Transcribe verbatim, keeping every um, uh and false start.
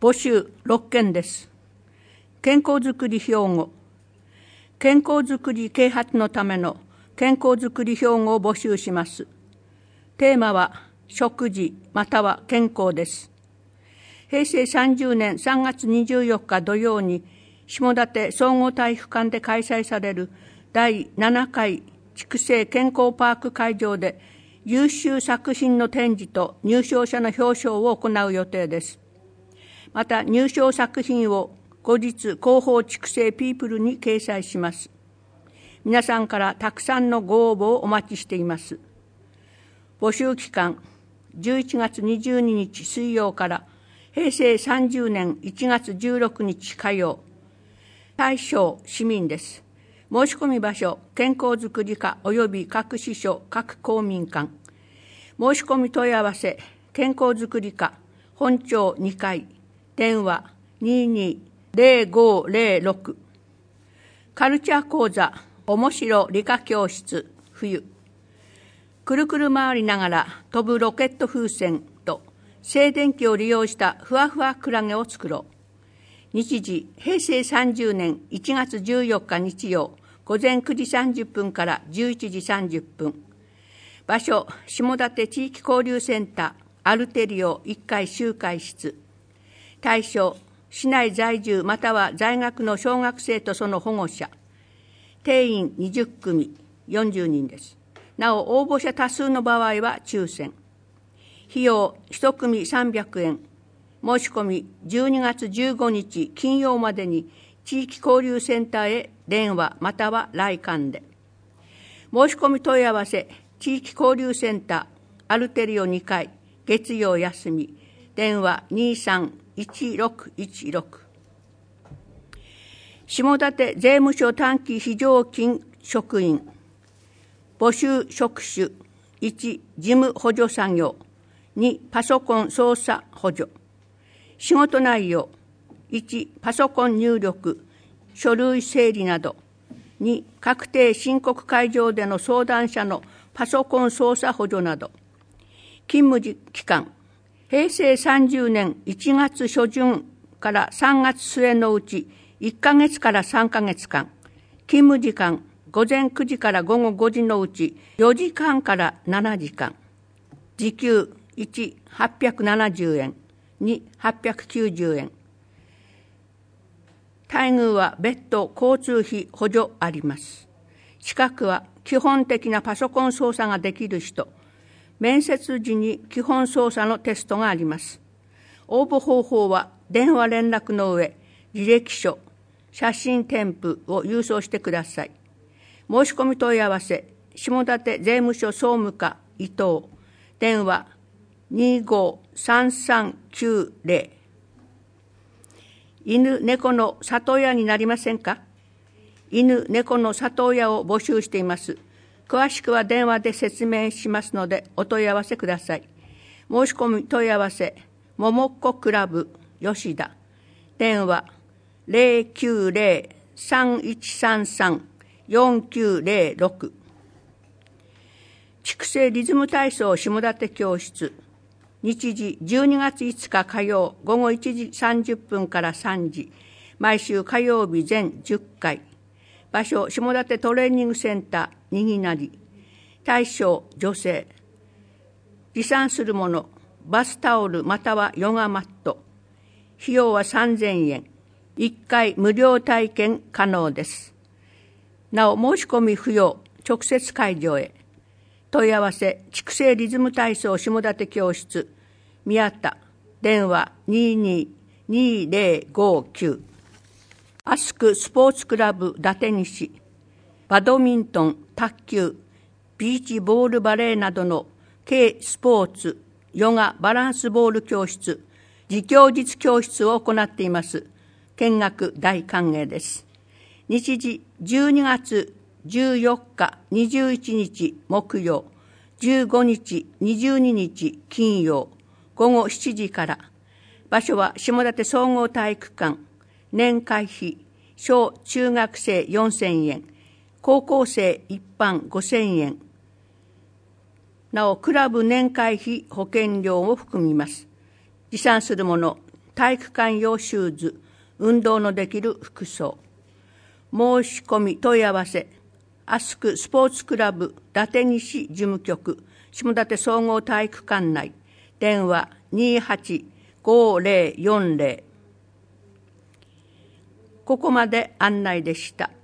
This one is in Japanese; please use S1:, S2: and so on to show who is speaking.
S1: 募集ろっけんです。健康づくり標語。健康づくり啓発のための健康づくり標語を募集します。テーマは食事または健康です。へいせいさんじゅうねんさんがつにじゅうよっか土曜に下館総合体育館で開催されるだいななかい筑西健康パーク会場で優秀作品の展示と入賞者の表彰を行う予定です。また入賞作品を後日広報筑西ピープルに掲載します。皆さんからたくさんのご応募をお待ちしています。募集期間じゅういちがつにじゅうににち水曜からへいせいさんじゅうねんいちがつじゅうろくにち火曜。対象市民です。申し込み場所健康づくり課及び各支所各公民館。申し込み問い合わせ健康づくり課本庁にかい電話ににぜろごぜろろく。カルチャー講座おもしろ理科教室冬。くるくる回りながら飛ぶロケット風船と静電気を利用したふわふわクラゲを作ろう。日時へいせいさんじゅうねんいちがつじゅうよっか日曜午前くじさんじゅっぷんからじゅういちじさんじゅっぷん。場所下館地域交流センターアルテリオいっかい集会室。対象市内在住または在学の小学生とその保護者。定員にじゅっくみよんじゅうにんです。なお応募者多数の場合は抽選。費用いちくみさんびゃくえん。申し込みじゅうにがつじゅうごにち金曜までに地域交流センターへ電話または来館で。申し込み問い合わせ地域交流センターアルテリオにかい月曜休み電話にさんいちろくいちろく。下館税務署短期非常勤職員。募集職種いち事務補助作業にパソコン操作補助。仕事内容いちパソコン入力書類整理など。に確定申告会場での相談者のパソコン操作補助など。勤務期間へいせいさんじゅうねんいちがつしょじゅんからさんがつすえのうちいっかげつからさんかげつかん。勤務時間ごぜんくじからごごごじのうちよじかんからななじかん。時給いちはっぴゃくななじゅうえんにはっぴゃくきゅうじゅうえん。待遇は別途交通費補助あります。資格は基本的なパソコン操作ができる人。面接時に基本操作のテストがあります。応募方法は電話連絡の上、履歴書、写真添付を郵送してください。申し込み問い合わせ、下館税務署総務課伊藤、電話にごさんさんきゅうぜろ。犬猫の里親になりませんか？犬猫の里親を募集しています。詳しくは電話で説明しますのでお問い合わせください。申し込み問い合わせ、ももっこクラブ吉田、電話ぜろきゅうぜろさんいちさんさんよんきゅうぜろろく。筑西リズム体操下館教室。日時じゅうにがついつか火曜ごごいちじさんじゅっぷんからさんじ。毎週火曜日全じゅっかい。場所下館トレーニングセンターにぎなり。対象女性。持参するものバスタオルまたはヨガマット。費用はさんぜんえん。いっかい無料体験可能です。なお申し込み不要。直接会場へ。問い合わせ筑西リズム体操下館教室宮田、電話にににぜろごきゅう。アスクスポーツクラブ伊達西。バドミントン、卓球、ビーチボールバレーなどの軽スポーツ、ヨガバランスボール教室、自教実教室を行っています。見学大歓迎です。日時じゅうにがつじゅうよっかにじゅういちにち木曜、じゅうごにちにじゅうににち金曜、ごごしちじから。場所は下館総合体育館。年会費小中学生よんせんえん、高校生一般ごせんえん。なおクラブ年会費保険料を含みます。持参するもの体育館用シューズ、運動のできる服装。申し込み問い合わせ、アスクスポーツクラブ伊達西事務局、下館総合体育館内、電話にはちごぜろよんぜろ。ここまで案内でした。